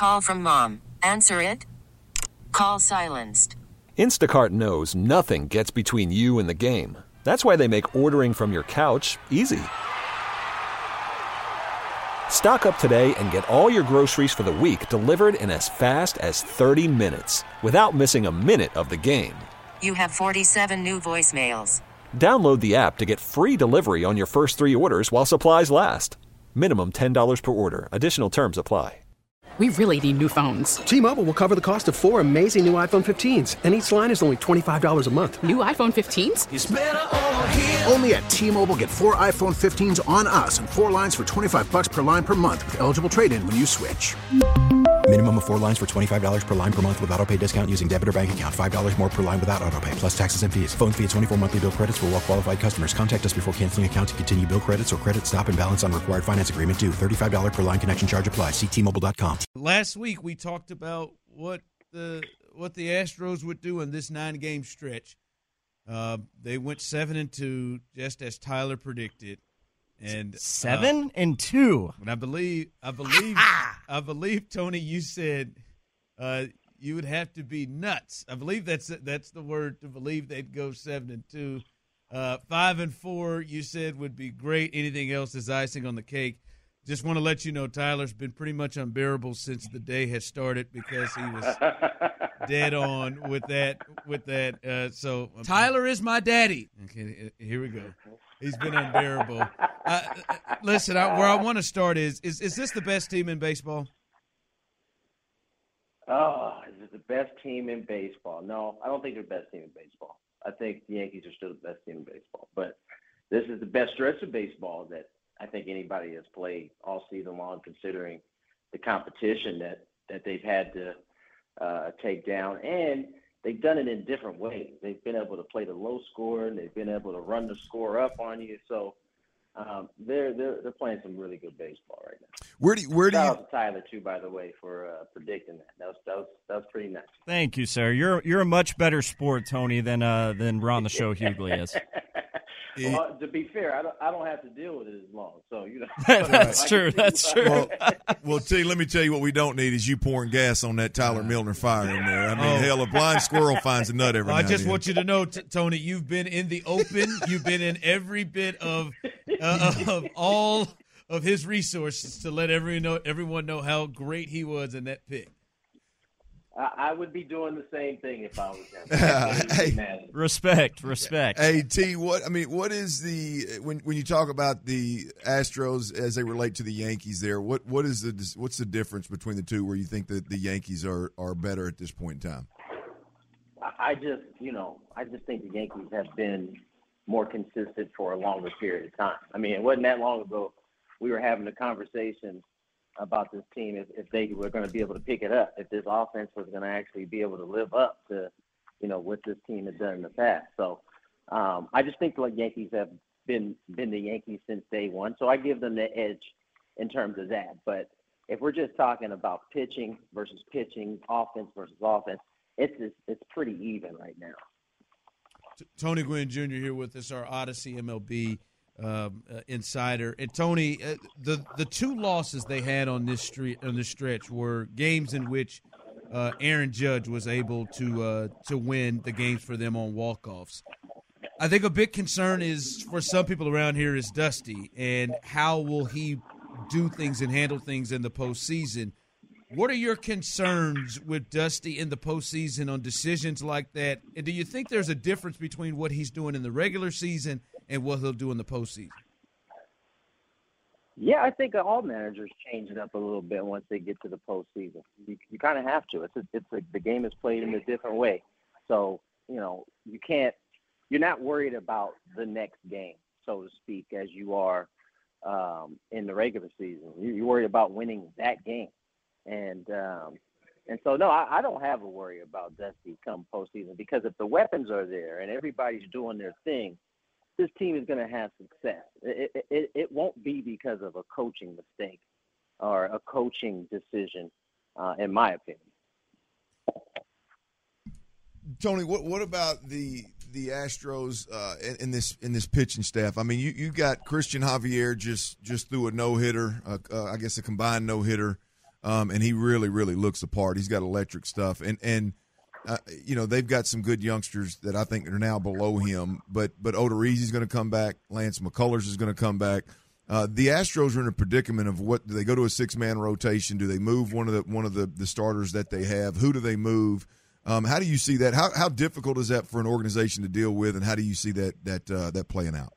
call from mom. Answer it. Call silenced. Instacart knows nothing gets between you and the game. That's why they make ordering from your couch easy. Stock up today and get all your groceries for the week delivered in as fast as 30 minutes without missing a minute of the game. You have 47 new voicemails. Download the app to get free delivery on your first 3 orders while supplies last. Minimum $10 per order. Additional terms apply. We really need new phones. T-Mobile will cover the cost of 4 amazing new iPhone 15s, and each line is only $25 a month. New iPhone 15s? It's better over here. Only at T-Mobile, get 4 iPhone 15s on us and 4 lines for $25 per line per month with eligible trade-in when you switch. Minimum of 4 lines for $25 per line per month with autopay discount using debit or bank account. $5 more per line without autopay, plus taxes and fees. Phone fee at 24 monthly bill credits for well-qualified customers. Contact us before canceling account to continue bill credits or credit stop and balance on required finance agreement due. $35 per line connection charge applies. See T-Mobile.com. Last week we talked about what the Astros would do in this 9-game stretch. They went 7-2, just as Tyler predicted. And 7-2. And I believe, Tony, you said you would have to be nuts. I believe that's the word, to believe they'd go 7-2. 5-4, you said, would be great. Anything else is icing on the cake. Just want to let you know Tyler's been pretty much unbearable since the day has started because he was dead on with that. So Tyler is my daddy. Okay, here we go. He's been unbearable. Listen, where I want to start is this the best team in baseball? Oh, is it the best team in baseball? No, I don't think they're the best team in baseball. I think the Yankees are still the best team in baseball. But this is the best stretch of baseball that I think anybody has played all season long, considering the competition that they've had to take down. And they've done it in different ways. They've been able to play the low score, and they've been able to run the score up on you. So they're playing some really good baseball right now. Where do Shout you out to Tyler too, by the way, for predicting that. That was pretty nice. Thank you, sir. You're a much better sport, Tony, than Ron the Show Hughley is. Well, to be fair, I don't have to deal with it as long. So That's true. That's true. Well, T, let me tell you what we don't need is you pouring gas on that Tyler Milner fire in there. I mean, hell, a blind squirrel finds a nut every now and then. I just want you to know, Tony, you've been in the open. You've been in every bit of all of his resources to let everyone know how great he was in that pick. I would be doing the same thing if I was him. Hey, respect. Hey, T, what is the when you talk about the Astros as they relate to the Yankees there? What's the difference between the two where you think that the Yankees are better at this point in time? I just think the Yankees have been more consistent for a longer period of time. I mean, it wasn't that long ago we were having a conversation about this team if they were going to be able to pick it up, if this offense was going to actually be able to live up to, what this team has done in the past. So I just think the Yankees have been the Yankees since day one. So I give them the edge in terms of that. But if we're just talking about pitching versus pitching, offense versus offense, it's pretty even right now. Tony Gwynn Jr. here with us, our Odyssey MLB insider. And Tony, the two losses they had on this stretch were games in which Aaron Judge was able to win the games for them on walk-offs. I think a big concern is for some people around here is Dusty, and how will he do things and handle things in the postseason. What are your concerns with Dusty in the postseason on decisions like that? And do you think there's a difference between what he's doing in the regular season and what he'll do in the postseason? Yeah, I think all managers change it up a little bit once they get to the postseason. You kind of have to. It's like the game is played in a different way. So, you're not worried about the next game, so to speak, as you are in the regular season. You're worried about winning that game. And so, no, I don't have a worry about Dusty come postseason, because if the weapons are there and everybody's doing their thing, this team is going to have success. It won't be because of a coaching mistake or a coaching decision, in my opinion. Tony, what about the Astros in this pitching staff? I mean, you got Christian Javier just threw a no-hitter, I guess a combined no-hitter and he really, really looks the part. He's got electric stuff, and they've got some good youngsters that I think are now below him. But Odorizzi's going to come back. Lance McCullers is going to come back. The Astros are in a predicament of what do they go to a 6-man rotation? Do they move one of the starters that they have? Who do they move? How do you see that? How difficult is that for an organization to deal with, and how do you see that playing out?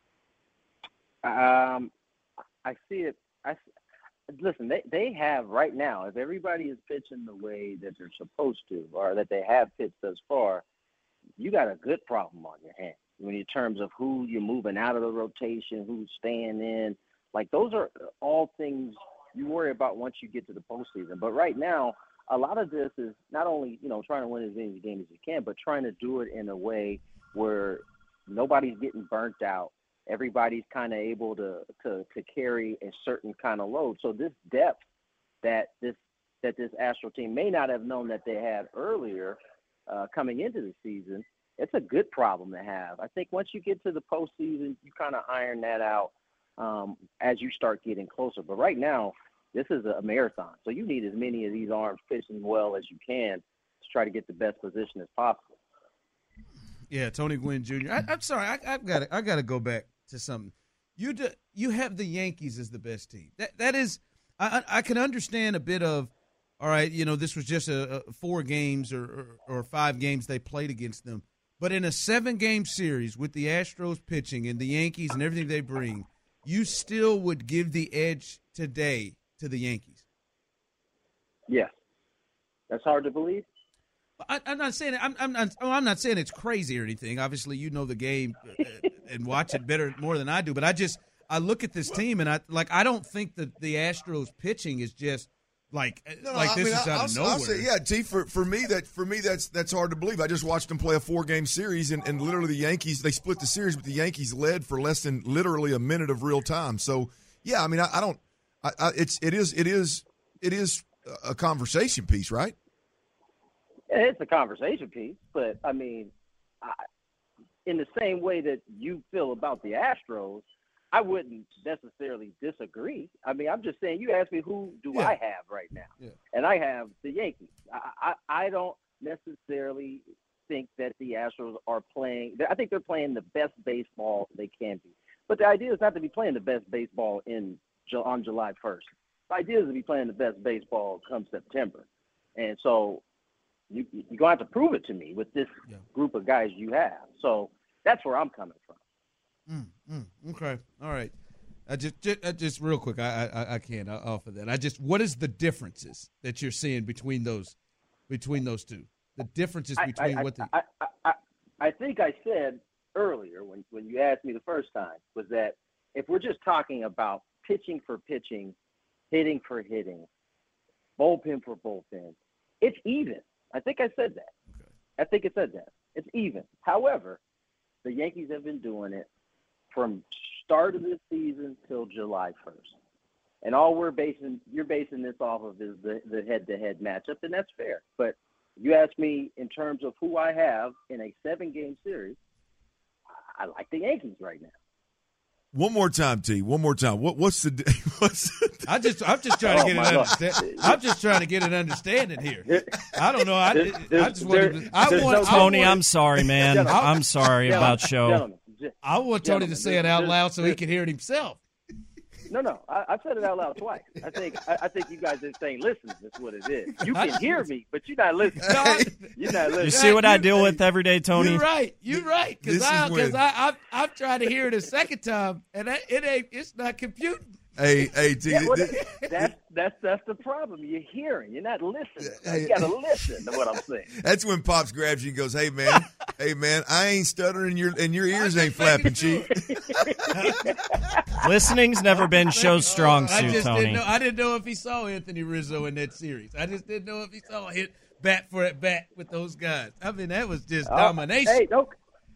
I see it. Listen, they have right now, if everybody is pitching the way that they're supposed to or that they have pitched thus far, you got a good problem on your hands. In terms of who you're moving out of the rotation, who's staying in. Like, those are all things you worry about once you get to the postseason. But right now, a lot of this is not only, trying to win as many games as you can, but trying to do it in a way where nobody's getting burnt out. Everybody's kind of able to carry a certain kind of load. So this depth that this Astro team may not have known that they had earlier coming into the season, it's a good problem to have. I think once you get to the postseason, you kind of iron that out as you start getting closer. But right now, this is a marathon. So you need as many of these arms pitching well as you can to try to get the best position as possible. Yeah, Tony Gwynn Jr. I'm sorry, I got to go back to something. You have the Yankees as the best team. That is, I can understand a bit of, all right, this was just a 4 games or 5 games they played against them. But in a 7-game series with the Astros pitching and the Yankees and everything they bring, you still would give the edge today to the Yankees. Yeah, that's hard to believe. I'm not saying I'm not saying it's crazy or anything. Obviously, you know the game and watch it more than I do. But I look at this team and I don't think that the Astros pitching is just this is out of nowhere. I'll say, yeah, T. For me that's hard to believe. I just watched them play a 4-game series and literally the Yankees, they split the series, but the Yankees led for less than literally a minute of real time. So yeah, I mean it is a conversation piece, right? It's a conversation piece, but, I mean, in the same way that you feel about the Astros, I wouldn't necessarily disagree. I mean, I'm just saying, you asked me who do I have right now, and I have the Yankees. I don't necessarily think that the Astros are playing – I think they're playing the best baseball they can be. But the idea is not to be playing the best baseball on July 1st. The idea is to be playing the best baseball come September. And so – you're going to have to prove it to me with this group of guys you have. So that's where I'm coming from. Okay. All right. I just real quick, I can't offer that. What is the differences that you're seeing between those two? The differences between I think I said earlier when you asked me the first time was that if we're just talking about pitching for pitching, hitting for hitting, bullpen for bullpen, it's even. I think I said that. Okay. I think it said that. It's even. However, the Yankees have been doing it from start of this season till July 1st. And all you're basing this off of is the head-to-head matchup, and that's fair. But you ask me in terms of who I have in a 7-game series, I like the Yankees right now. One more time, T. One more time. What's the? I'm just trying to get an understanding. I'm just trying to get an understanding here. I don't know. I just want Tony. I'm sorry, man. I'm sorry about show. I want Tony to say it out loud so he can hear it himself. No. I've said it out loud twice. I think you guys are saying, listen, that's what it is. You can hear me, but you're not listening. You're not listening. You see what I deal with every day, Tony? You're right. Because I've tried to hear it a second time, and it's not computing. Hey, T. That's the problem. You're hearing. You're not listening. You got to listen to what I'm saying. That's when Pops grabs you and goes, hey, man, I ain't stuttering, and your ears ain't flapping, Chief. Listening's never been show's strong suit, Tony. I didn't know if he saw Anthony Rizzo in that series. I just didn't know if he saw hit bat for at bat with those guys. I mean, that was just domination. Hey, don't.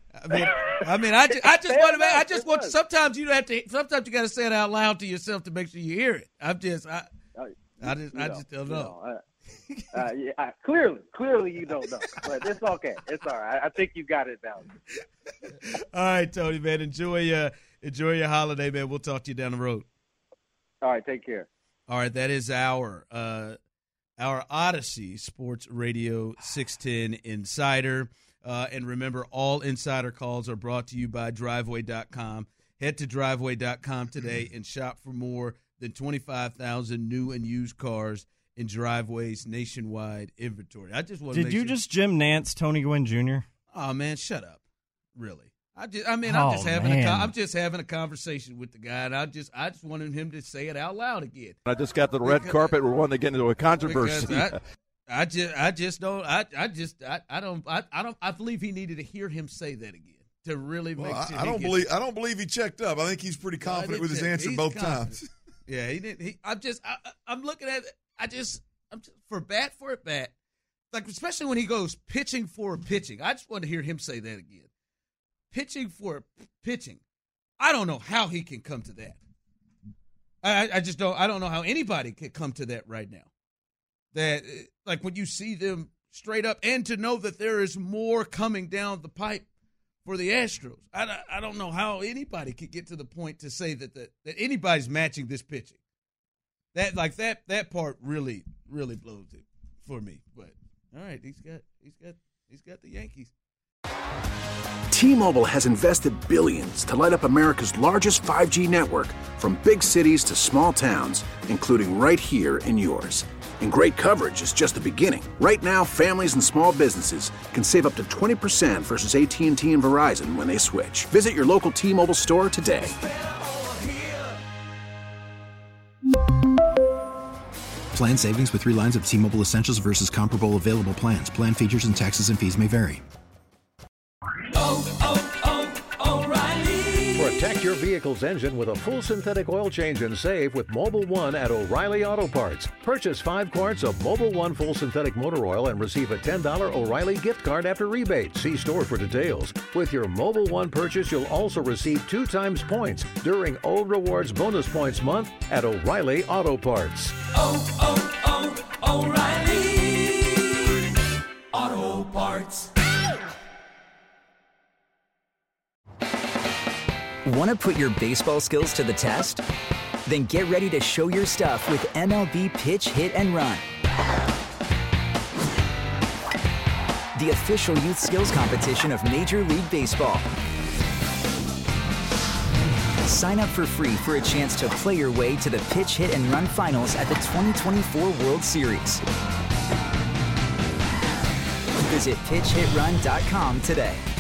I just want. Sometimes you got to say it out loud to yourself to make sure you hear it. I just don't know. Clearly you don't know, but it's okay. It's all right. I think you got it now. All right, Tony, man. Enjoy your holiday, man. We'll talk to you down the road. All right, take care. All right, that is our Odyssey Sports Radio 610 Insider. And remember, all Insider calls are brought to you by Driveway.com. Head to Driveway.com today and shop for more than 25,000 new and used cars in Driveway's nationwide inventory. I just want to Did you just Jim Nance Tony Gwynn Jr.? Oh man, shut up! Really? I'm just having a conversation with the guy, and I just wanted him to say it out loud again. I just got the red carpet. We're wanting to get into a controversy. I believe he needed to hear him say that again to really make sure. I don't believe he checked up. I think he's pretty confident with his answer both times. Yeah, he didn't. I'm looking at it. I'm just for at bat. Like, especially when he goes pitching for pitching. I just want to hear him say that again. Pitching for pitching. I don't know how he can come to that. I just don't. I don't know how anybody can come to that right now. That, like, when you see them straight up, and to know that there is more coming down the pipe for the Astros. I don't know how anybody could get to the point to say that anybody's matching this pitching. That part really blows it for me. But all right, he's got the Yankees. T-Mobile has invested billions to light up America's largest 5G network, from big cities to small towns, including right here in yours. And great coverage is just the beginning. Right now, families and small businesses can save up to 20% versus AT&T and Verizon when they switch. Visit your local T-Mobile store today. Plan savings with 3 lines of T-Mobile Essentials versus comparable available plans. Plan features and taxes and fees may vary. Protect your vehicle's engine with a full synthetic oil change and save with Mobil 1 at O'Reilly Auto Parts. Purchase 5 quarts of Mobil 1 full synthetic motor oil and receive a $10 O'Reilly gift card after rebate. See store for details. With your Mobil 1 purchase, you'll also receive 2 times points during O Rewards Bonus Points Month at O'Reilly Auto Parts. O'Reilly Auto Parts. Want to put your baseball skills to the test? Then get ready to show your stuff with MLB Pitch, Hit, and Run. The official youth skills competition of Major League Baseball. Sign up for free for a chance to play your way to the Pitch, Hit, and Run finals at the 2024 World Series. Visit PitchHitRun.com today.